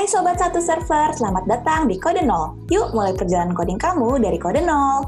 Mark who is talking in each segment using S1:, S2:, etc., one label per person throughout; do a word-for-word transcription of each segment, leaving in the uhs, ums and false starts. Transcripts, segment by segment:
S1: Hai Sobat Satu Server, selamat datang di Kode Nol. Yuk mulai perjalanan coding kamu dari Kode Nol.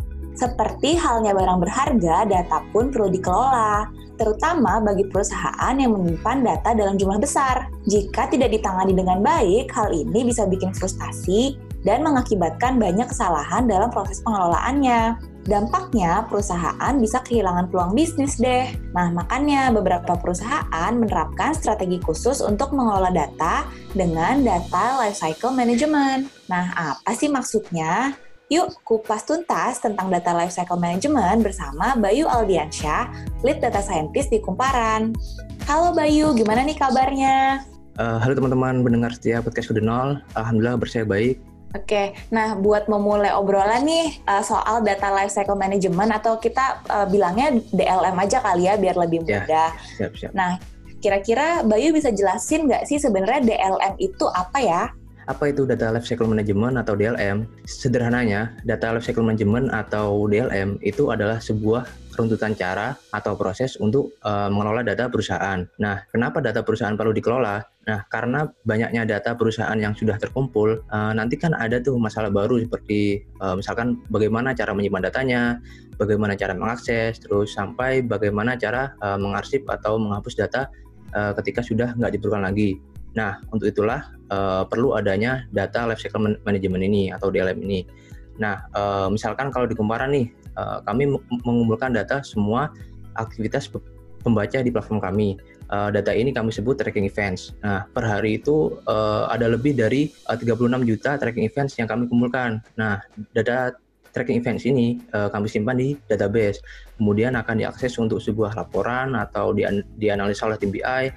S1: Seperti halnya barang berharga, data pun perlu dikelola, terutama bagi perusahaan yang menyimpan data dalam jumlah besar. Jika tidak ditangani dengan baik, hal ini bisa bikin frustasi dan mengakibatkan banyak kesalahan dalam proses pengelolaannya. Dampaknya, perusahaan bisa kehilangan peluang bisnis deh. Nah, makanya beberapa perusahaan menerapkan strategi khusus untuk mengelola data dengan data lifecycle management. Nah, apa sih maksudnya? Yuk, kupas tuntas tentang data lifecycle management bersama Bayu Aldiansyah, Lead Data Scientist di Kumparan. Halo Bayu, gimana nih kabarnya?
S2: Uh, halo teman-teman pendengar setia podcast Kode Nol, alhamdulillah bersaya baik.
S1: Oke, nah buat memulai obrolan nih uh, soal data lifecycle management atau kita uh, bilangnya D L M aja kali ya biar lebih mudah.
S2: Ya, siap, siap.
S1: Nah, kira-kira Bayu bisa jelasin nggak sih sebenarnya D L M itu apa ya?
S2: Apa itu Data Lifecycle Management atau D L M? Sederhananya, Data Lifecycle Management atau D L M itu adalah sebuah runtutan cara atau proses untuk uh, mengelola data perusahaan. Nah, kenapa data perusahaan perlu dikelola? Nah, karena banyaknya data perusahaan yang sudah terkumpul, uh, nanti kan ada tuh masalah baru seperti uh, misalkan bagaimana cara menyimpan datanya, bagaimana cara mengakses, terus sampai bagaimana cara uh, mengarsip atau menghapus data uh, ketika sudah nggak diperlukan lagi. Nah, untuk itulah uh, perlu adanya Data Lifecycle Management ini atau D L M ini. Nah, uh, misalkan kalau di Kumparan nih, uh, kami mengumpulkan data semua aktivitas pembaca di platform kami. Uh, data ini kami sebut tracking events. Nah, per hari itu uh, ada lebih dari uh, tiga puluh enam juta tracking events yang kami kumpulkan. Nah, data tracking events ini uh, kami simpan di database. Kemudian akan diakses untuk sebuah laporan atau di, dianalisa oleh tim B I.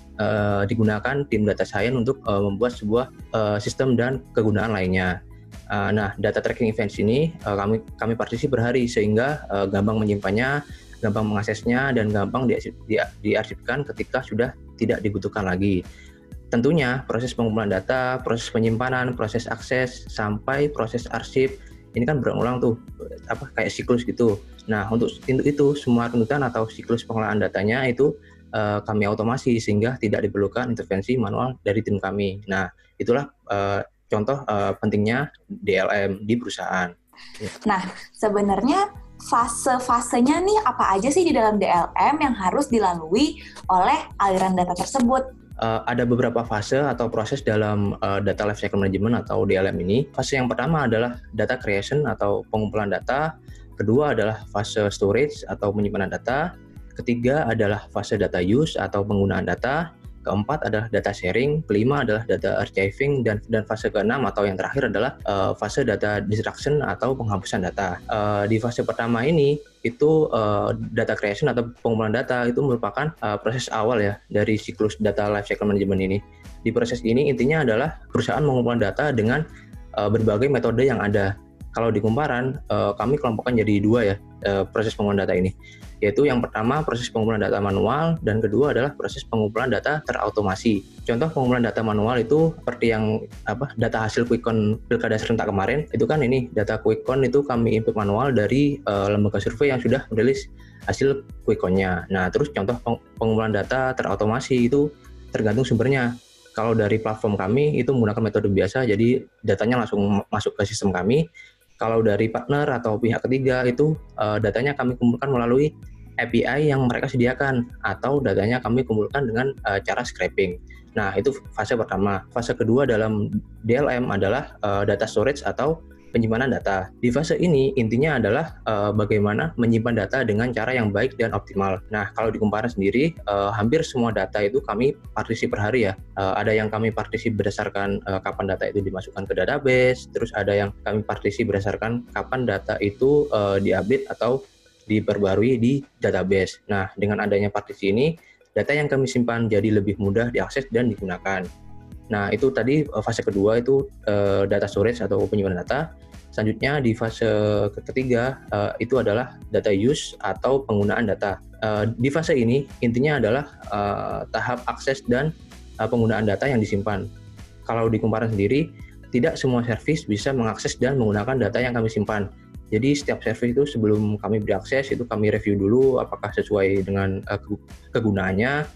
S2: Uh, digunakan tim data science untuk uh, membuat sebuah uh, sistem dan kegunaan lainnya. Uh, nah, data tracking events ini uh, kami kami partisi per hari sehingga uh, gampang menyimpannya, gampang mengaksesnya, dan gampang diarsip, di, diarsipkan ketika sudah tidak dibutuhkan lagi. Tentunya proses pengumpulan data, proses penyimpanan, proses akses, sampai proses arsip ini kan berulang tuh, apa kayak siklus gitu. Nah, untuk, untuk itu semua runtutan atau siklus pengelolaan datanya itu Uh, kami otomasi sehingga tidak diperlukan intervensi manual dari tim kami. Nah, itulah uh, contoh uh, pentingnya D L M di perusahaan.
S1: Nah, sebenarnya fase-fasenya nih apa aja sih di dalam D L M yang harus dilalui oleh aliran data tersebut?
S2: Uh, ada beberapa fase atau proses dalam uh, Data Lifecycle Management atau D L M ini. Fase yang pertama adalah data creation atau pengumpulan data. Kedua adalah fase storage atau penyimpanan data. Ketiga adalah fase data use atau penggunaan data. Keempat adalah data sharing. Kelima adalah data archiving. Dan, dan fase keenam atau yang terakhir adalah uh, fase data destruction atau penghapusan data. Uh, di fase pertama ini, itu uh, data creation atau pengumpulan data itu merupakan uh, proses awal ya dari siklus data lifecycle management ini. Di proses ini intinya adalah perusahaan mengumpulkan data dengan uh, berbagai metode yang ada. Kalau di Kumparan, uh, kami kelompokkan jadi dua ya uh, proses pengumpulan data ini. Yaitu yang pertama proses pengumpulan data manual dan kedua adalah proses pengumpulan data terautomasi. Contoh pengumpulan data manual itu seperti yang apa data hasil quick count pilkada serentak kemarin, itu kan ini data quick count itu kami input manual dari uh, lembaga survei yang sudah merilis hasil quick count-nya. Nah, terus contoh pengumpulan data terautomasi itu tergantung sumbernya. Kalau dari platform kami itu menggunakan metode biasa, jadi datanya langsung masuk ke sistem kami. Kalau dari partner atau pihak ketiga itu uh, datanya kami kumpulkan melalui A P I yang mereka sediakan atau datanya kami kumpulkan dengan uh, cara scraping. Nah, itu fase pertama. Fase kedua dalam D L M adalah uh, data storage atau penyimpanan data. Di fase ini intinya adalah uh, bagaimana menyimpan data dengan cara yang baik dan optimal. Nah, kalau di Kumparan sendiri uh, hampir semua data itu kami partisi per hari ya. Uh, ada yang kami partisi berdasarkan uh, kapan data itu dimasukkan ke database, terus ada yang kami partisi berdasarkan kapan data itu uh, diupdate atau diperbarui di database. Nah, dengan adanya partisi ini, data yang kami simpan jadi lebih mudah diakses dan digunakan. Nah, itu tadi fase kedua itu uh, data storage atau penyimpanan data. Selanjutnya di fase ketiga uh, itu adalah data use atau penggunaan data. Uh, di fase ini intinya adalah uh, tahap akses dan uh, penggunaan data yang disimpan. Kalau di Kumparan sendiri, tidak semua service bisa mengakses dan menggunakan data yang kami simpan. Jadi setiap service itu sebelum kami beri akses itu kami review dulu apakah sesuai dengan uh, kegunaannya.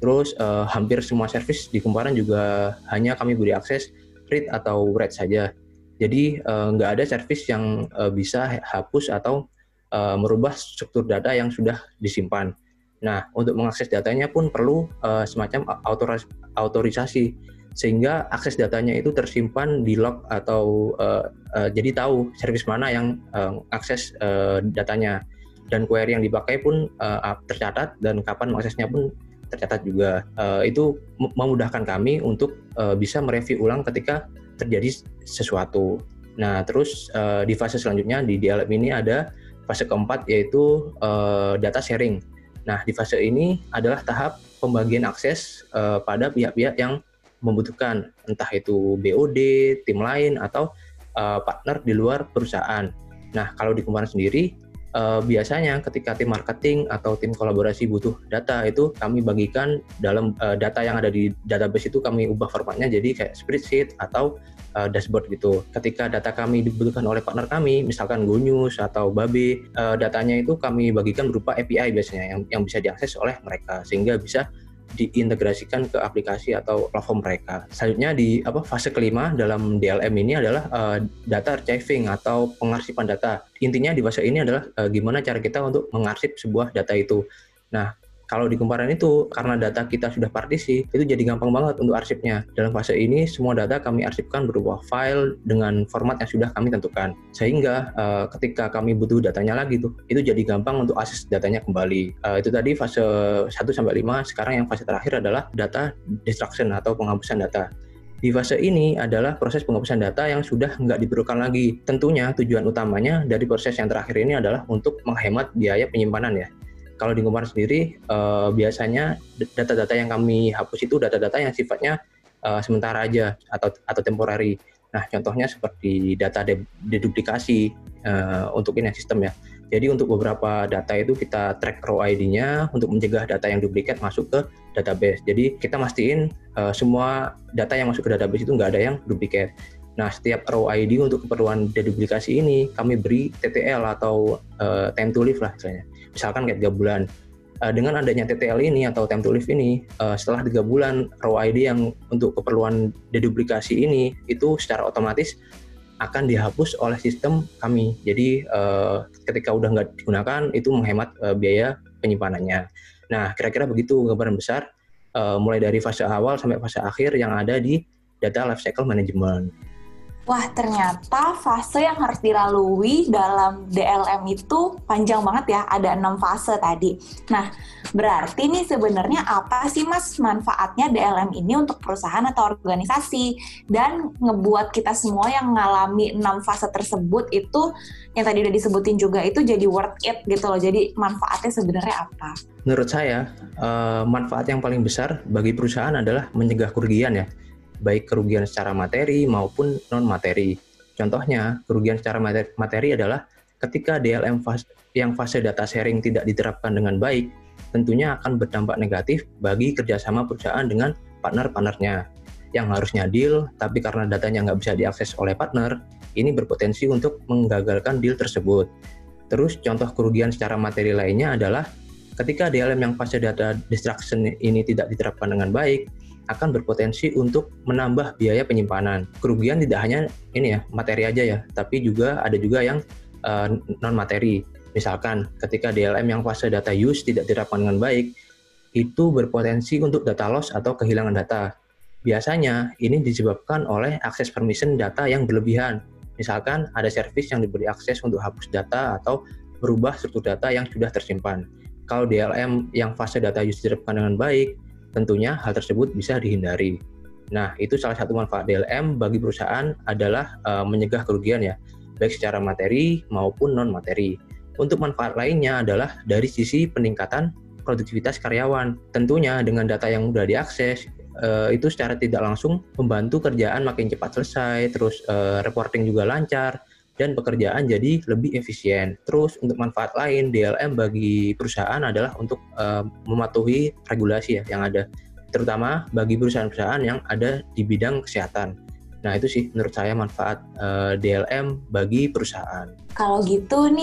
S2: Terus uh, hampir semua service di kumparan juga hanya kami beri akses read atau write saja. Jadi uh, nggak ada service yang uh, bisa hapus atau uh, merubah struktur data yang sudah disimpan. Nah, untuk mengakses datanya pun perlu uh, semacam autoris- autorisasi, sehingga akses datanya itu tersimpan di log atau uh, uh, jadi tahu service mana yang uh, akses uh, datanya. Dan query yang dipakai pun uh, tercatat dan kapan mengaksesnya pun tercatat juga. Uh, itu memudahkan kami untuk uh, bisa mereview ulang ketika terjadi sesuatu. Nah, terus uh, di fase selanjutnya di D L M ini ada fase keempat, yaitu uh, data sharing. Nah, di fase ini adalah tahap pembagian akses uh, pada pihak-pihak yang membutuhkan, entah itu B O D, tim lain, atau uh, partner di luar perusahaan. Nah, kalau di kumparan sendiri, Uh, biasanya ketika tim marketing atau tim kolaborasi butuh data, itu kami bagikan dalam uh, data yang ada di database itu kami ubah formatnya jadi kayak spreadsheet atau uh, dashboard gitu. Ketika data kami dibutuhkan oleh partner kami, misalkan Gonius atau Babe, uh, datanya itu kami bagikan berupa A P I biasanya yang, yang bisa diakses oleh mereka sehingga bisa diintegrasikan ke aplikasi atau platform mereka. Selanjutnya di apa fase kelima dalam D L M ini adalah uh, data archiving atau pengarsipan data. Intinya di fase ini adalah uh, gimana cara kita untuk mengarsip sebuah data itu. Nah, kalau di kumparan itu, karena data kita sudah partisi, itu jadi gampang banget untuk arsipnya. Dalam fase ini, semua data kami arsipkan berupa file dengan format yang sudah kami tentukan. Sehingga uh, ketika kami butuh datanya lagi tuh, itu jadi gampang untuk akses datanya kembali. Uh, itu tadi fase satu sampai lima, sekarang yang fase terakhir adalah data destruction atau penghapusan data. Di fase ini adalah proses penghapusan data yang sudah nggak diperlukan lagi. Tentunya tujuan utamanya dari proses yang terakhir ini adalah untuk menghemat biaya penyimpanan ya. Kalau di kumparan sendiri, uh, biasanya data-data yang kami hapus itu data-data yang sifatnya uh, sementara aja atau atau temporary. Nah, contohnya seperti data de- deduplikasi uh, untuk ini sistem ya. Jadi untuk beberapa data itu kita track row I D-nya untuk mencegah data yang duplikat masuk ke database. Jadi kita mastiin uh, semua data yang masuk ke database itu nggak ada yang duplikat. Nah, setiap row I D untuk keperluan deduplikasi ini kami beri T T L atau uh, time to live lah misalnya. Misalkan kayak tiga bulan. Uh, dengan adanya T T L ini atau time to live ini, uh, setelah tiga bulan row I D yang untuk keperluan deduplikasi ini itu secara otomatis akan dihapus oleh sistem kami. Jadi uh, ketika udah nggak digunakan itu menghemat uh, biaya penyimpanannya. Nah, kira-kira begitu gambaran besar uh, mulai dari fase awal sampai fase akhir yang ada di data lifecycle management.
S1: Wah, ternyata fase yang harus dilalui dalam D L M itu panjang banget ya, ada enam fase tadi. Nah, berarti nih sebenarnya apa sih Mas manfaatnya D L M ini untuk perusahaan atau organisasi? Dan ngebuat kita semua yang mengalami enam fase tersebut itu, yang tadi udah disebutin juga, itu jadi worth it gitu loh. Jadi manfaatnya sebenarnya apa?
S2: Menurut saya, uh, manfaat yang paling besar bagi perusahaan adalah mencegah kerugian ya. Baik kerugian secara materi maupun non-materi. Contohnya, kerugian secara materi, materi adalah ketika D L M fase, yang fase data sharing tidak diterapkan dengan baik, tentunya akan berdampak negatif bagi kerjasama perusahaan dengan partner-partnernya. Yang harusnya deal, tapi karena datanya nggak bisa diakses oleh partner, ini berpotensi untuk menggagalkan deal tersebut. Terus, contoh kerugian secara materi lainnya adalah ketika D L M yang fase data destruction ini tidak diterapkan dengan baik, akan berpotensi untuk menambah biaya penyimpanan. Kerugian tidak hanya ini ya, materi aja ya, tapi juga ada juga yang uh, non-materi. Misalkan ketika D L M yang fase data use tidak diterapkan dengan baik, itu berpotensi untuk data loss atau kehilangan data. Biasanya ini disebabkan oleh akses permission data yang berlebihan. Misalkan ada service yang diberi akses untuk hapus data atau merubah struktur data yang sudah tersimpan. Kalau D L M yang fase data use diterapkan dengan baik, tentunya hal tersebut bisa dihindari. Nah, itu salah satu manfaat D L M bagi perusahaan adalah uh, mencegah kerugian ya, baik secara materi maupun non-materi. Untuk manfaat lainnya adalah dari sisi peningkatan produktivitas karyawan. Tentunya dengan data yang mudah diakses, uh, itu secara tidak langsung membantu kerjaan makin cepat selesai, terus uh, reporting juga lancar, dan pekerjaan jadi lebih efisien. Terus untuk manfaat lain D L M bagi perusahaan adalah untuk uh, mematuhi regulasi ya yang ada, terutama bagi perusahaan-perusahaan yang ada di bidang kesehatan. Nah, itu sih menurut saya manfaat uh, D L M bagi perusahaan.
S1: Kalau gitu nih,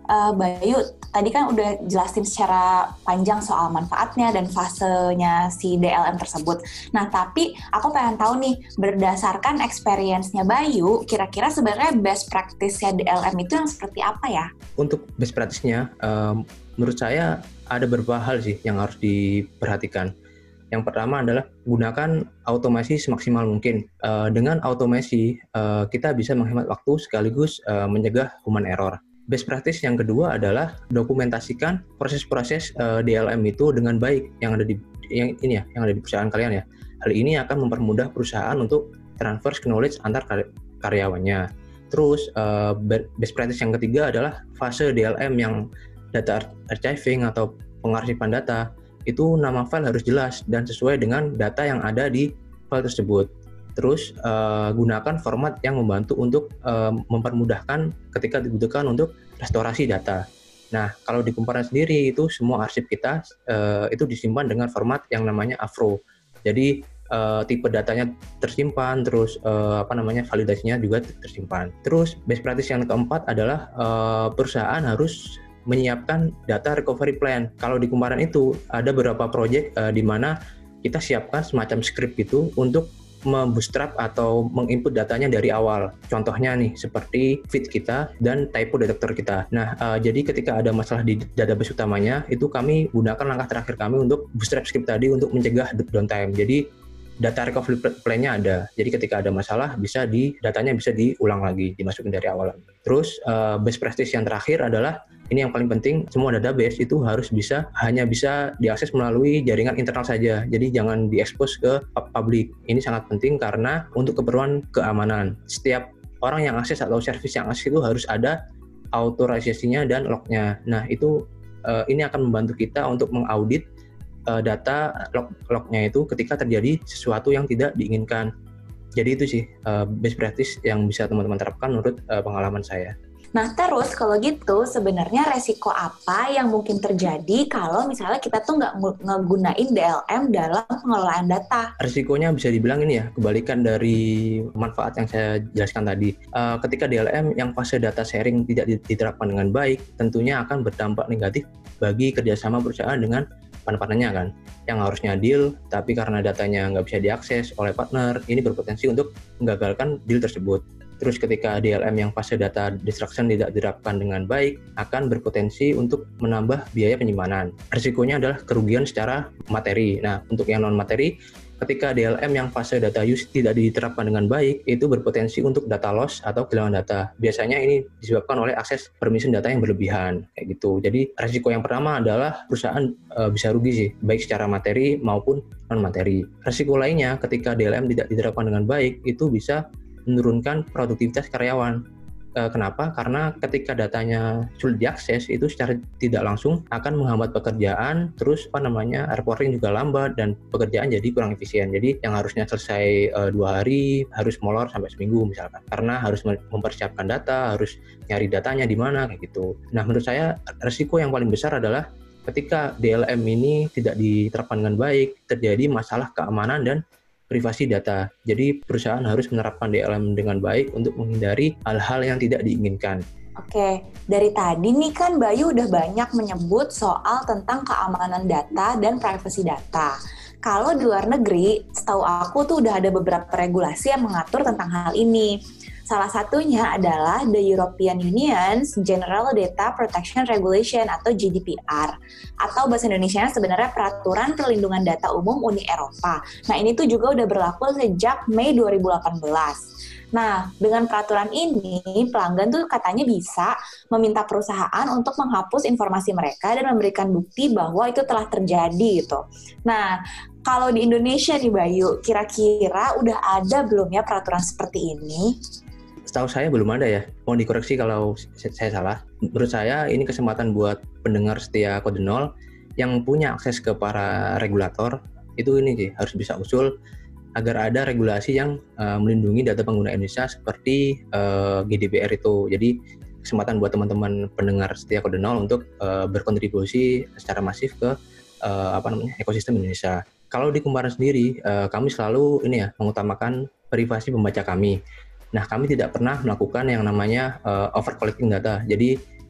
S1: Uh, Bayu, tadi kan udah jelasin secara panjang soal manfaatnya dan fasenya si D L M tersebut. Nah, tapi aku pengen tahu nih, berdasarkan experience-nya Bayu, kira-kira sebenarnya best practice-nya D L M itu yang seperti apa ya?
S2: Untuk best practice-nya, um, menurut saya ada beberapa hal sih yang harus diperhatikan. Yang pertama adalah gunakan automasi semaksimal mungkin. Uh, dengan automasi, uh, kita bisa menghemat waktu sekaligus uh, mencegah human error. Best practice yang kedua adalah dokumentasikan proses-proses uh, D L M itu dengan baik yang ada di yang ini ya, yang ada di perusahaan kalian ya. Hal ini akan mempermudah perusahaan untuk transfer knowledge antar karyawannya. Terus uh, best practice yang ketiga adalah fase D L M yang data archiving atau pengarsipan data. Itu nama file harus jelas dan sesuai dengan data yang ada di file tersebut. Terus uh, gunakan format yang membantu untuk uh, mempermudahkan ketika dibutuhkan untuk restorasi data. Nah, kalau di Kumparan sendiri itu semua arsip kita uh, itu disimpan dengan format yang namanya Avro. Jadi uh, tipe datanya tersimpan, terus uh, apa namanya validasinya juga tersimpan. Terus best practice yang keempat adalah uh, perusahaan harus menyiapkan data recovery plan. Kalau di Kumparan itu ada beberapa proyek uh, di mana kita siapkan semacam script gitu untuk membootstrap atau menginput datanya dari awal. Contohnya nih, seperti feed kita dan typo detector kita. Nah, uh, jadi ketika ada masalah di database utamanya, itu kami gunakan langkah terakhir kami untuk bootstrap script tadi untuk mencegah downtime. Jadi, data recovery plan-nya ada. Jadi ketika ada masalah, bisa di datanya bisa diulang lagi, dimasukin dari awal. Terus, uh, best practice yang terakhir adalah ini yang paling penting, semua database itu harus bisa, hanya bisa diakses melalui jaringan internal saja. Jadi jangan diekspos ke publik. Ini sangat penting karena untuk keperluan keamanan. Setiap orang yang akses atau service yang akses itu harus ada autorisasinya dan lognya. Nah, itu uh, ini akan membantu kita untuk mengaudit uh, data log, lognya itu ketika terjadi sesuatu yang tidak diinginkan. Jadi itu sih uh, best practice yang bisa teman-teman terapkan menurut uh, pengalaman saya.
S1: Nah, terus kalau gitu sebenarnya resiko apa yang mungkin terjadi kalau misalnya kita tuh nggak ngegunain D L M dalam pengelolaan data?
S2: Resikonya bisa dibilang ini ya, kebalikan dari manfaat yang saya jelaskan tadi. Uh, ketika D L M yang fase data sharing tidak diterapkan dengan baik, tentunya akan berdampak negatif bagi kerjasama perusahaan dengan partnernya kan, yang harusnya deal, tapi karena datanya nggak bisa diakses oleh partner, ini berpotensi untuk menggagalkan deal tersebut. Terus ketika D L M yang fase data destruction tidak diterapkan dengan baik, akan berpotensi untuk menambah biaya penyimpanan. Risikonya adalah kerugian secara materi. Nah, untuk yang non-materi, ketika D L M yang fase data use tidak diterapkan dengan baik, itu berpotensi untuk data loss atau kehilangan data. Biasanya ini disebabkan oleh akses permission data yang berlebihan, kayak gitu. Jadi, risiko yang pertama adalah perusahaan e, bisa rugi sih, baik secara materi maupun non-materi. Risiko lainnya, ketika D L M tidak diterapkan dengan baik, itu bisa menurunkan produktivitas karyawan. E, kenapa? Karena ketika datanya sulit diakses, itu secara tidak langsung akan menghambat pekerjaan, terus apa namanya reporting juga lambat dan pekerjaan jadi kurang efisien. Jadi yang harusnya selesai e, dua hari harus molor sampai seminggu misalkan, karena harus mempersiapkan data, harus nyari datanya di mana kayak gitu. Nah, menurut saya resiko yang paling besar adalah ketika D L M ini tidak diterapkan dengan baik, terjadi masalah keamanan dan privasi data. Jadi perusahaan harus menerapkan D L M dengan baik untuk menghindari hal-hal yang tidak diinginkan.
S1: Oke, dari tadi nih kan Bayu udah banyak menyebut soal tentang keamanan data dan privasi data. Kalau di luar negeri, setahu aku tuh udah ada beberapa regulasi yang mengatur tentang hal ini. Salah satunya adalah the European Union's General Data Protection Regulation atau G D P R, atau bahasa Indonesianya sebenarnya Peraturan Perlindungan Data Umum Uni Eropa. Nah, ini tuh juga udah berlaku sejak Mei dua ribu delapan belas. Nah, dengan peraturan ini, pelanggan tuh katanya bisa meminta perusahaan untuk menghapus informasi mereka dan memberikan bukti bahwa itu telah terjadi gitu. Nah, kalau di Indonesia nih Bayu, kira-kira udah ada belum ya peraturan seperti ini?
S2: Setahu saya belum ada ya, mau dikoreksi kalau saya salah. Menurut saya ini kesempatan buat pendengar setia Kode Nol yang punya akses ke para regulator, itu ini sih harus bisa usul agar ada regulasi yang uh, melindungi data pengguna Indonesia seperti uh, G D P R itu. Jadi kesempatan buat teman-teman pendengar setia Kode Nol untuk uh, berkontribusi secara masif ke uh, apa namanya ekosistem Indonesia. Kalau di Kumparan sendiri, uh, kami selalu ini ya mengutamakan privasi pembaca kami. Nah, kami tidak pernah melakukan yang namanya uh, over collecting data. Jadi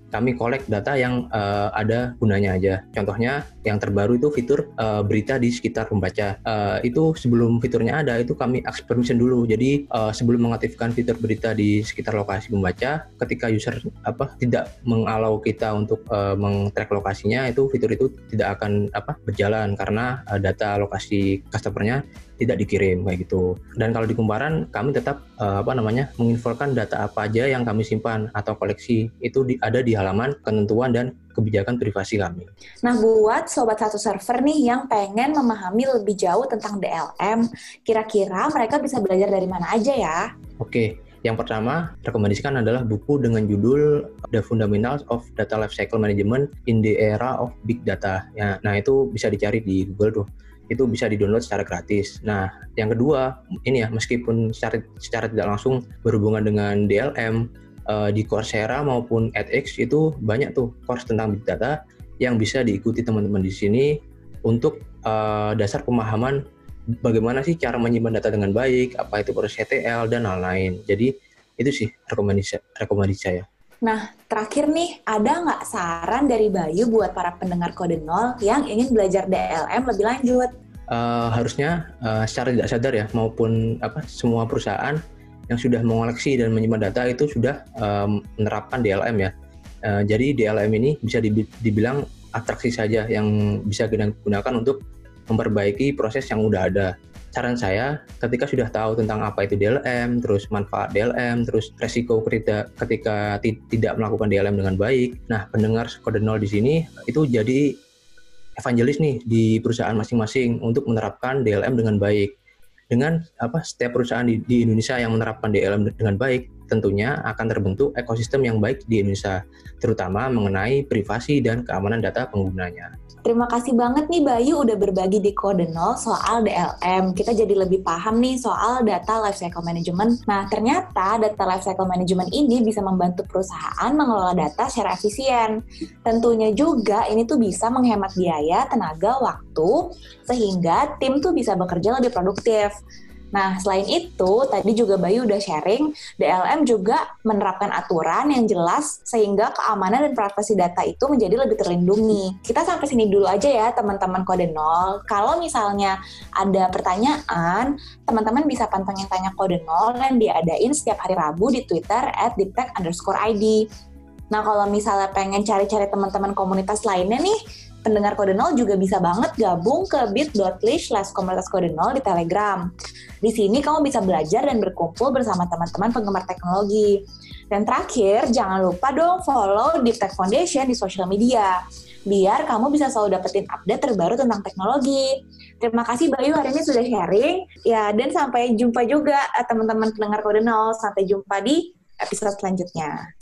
S2: kami collect data yang uh, ada gunanya aja. Contohnya yang terbaru itu fitur uh, berita di sekitar pembaca. Uh, itu sebelum fiturnya ada, itu kami ask permission dulu. Jadi uh, sebelum mengaktifkan fitur berita di sekitar lokasi pembaca, ketika user apa tidak mengalau kita untuk uh, meng-track lokasinya, itu fitur itu tidak akan apa berjalan karena uh, data lokasi customer-nya tidak dikirim kayak gitu. Dan kalau di kumparan kami tetap uh, apa namanya menginfokan data apa aja yang kami simpan atau koleksi, itu di, ada di halaman ketentuan dan kebijakan privasi kami.
S1: Nah, buat sobat satu server nih yang pengen memahami lebih jauh tentang D L M, kira-kira mereka bisa belajar dari mana aja ya?
S2: Oke, yang pertama rekomendasikan adalah buku dengan judul The Fundamentals of Data Lifecycle Management in the Era of Big Data. Ya, nah itu bisa dicari di Google tuh. Itu bisa di-download secara gratis. Nah, yang kedua, ini ya, meskipun secara, secara tidak langsung berhubungan dengan D L M, uh, di Coursera maupun edX itu banyak tuh course tentang Big Data yang bisa diikuti teman-teman di sini untuk uh, dasar pemahaman bagaimana sih cara menyimpan data dengan baik, apa itu proses E T L, dan lain-lain. Jadi, itu sih rekomendasi, rekomendasi saya.
S1: Nah, terakhir nih, ada nggak saran dari Bayu buat para pendengar Kode Nol yang ingin belajar D L M lebih lanjut?
S2: Uh, harusnya uh, secara tidak sadar ya, maupun apa semua perusahaan yang sudah mengoleksi dan menyimpan data itu sudah um, menerapkan D L M ya. Uh, jadi D L M ini bisa dibilang atraksi saja yang bisa kita gunakan untuk memperbaiki proses yang udah ada. Saran saya, ketika sudah tahu tentang apa itu D L M, terus manfaat D L M, terus resiko ketika, ketika t- tidak melakukan D L M dengan baik, nah pendengar Kode Nol di sini itu jadi evangelis nih di perusahaan masing-masing untuk menerapkan D L M dengan baik. Dengan apa setiap perusahaan di, di Indonesia yang menerapkan D L M dengan baik, tentunya akan terbentuk ekosistem yang baik di Indonesia, terutama mengenai privasi dan keamanan data penggunanya.
S1: Terima kasih banget nih Bayu udah berbagi di Kode Nol soal D L M. Kita jadi lebih paham nih soal data lifecycle management. Nah, ternyata data lifecycle management ini bisa membantu perusahaan mengelola data secara efisien. Tentunya juga ini tuh bisa menghemat biaya, tenaga, waktu, sehingga tim tuh bisa bekerja lebih produktif. Nah, selain itu, tadi juga Bayu udah sharing, D L M juga menerapkan aturan yang jelas sehingga keamanan dan privasi data itu menjadi lebih terlindungi. Kita sampai sini dulu aja ya, teman-teman Kode Nol. Kalau misalnya ada pertanyaan, teman-teman bisa pantengin Tanya Kode Nol yang diadain setiap hari Rabu di Twitter at diptek underscore id. Nah, kalau misalnya pengen cari-cari teman-teman komunitas lainnya nih, pendengar Kode Nol juga bisa banget gabung ke bit.ly slash komunitas Kode Nol di Telegram. Di sini kamu bisa belajar dan berkumpul bersama teman-teman penggemar teknologi. Dan terakhir, jangan lupa dong follow Diptek Foundation di sosial media, biar kamu bisa selalu dapetin update terbaru tentang teknologi. Terima kasih Bayu hari ini sudah sharing. Ya, dan sampai jumpa juga teman-teman pendengar Kode Nol. Sampai jumpa di episode selanjutnya.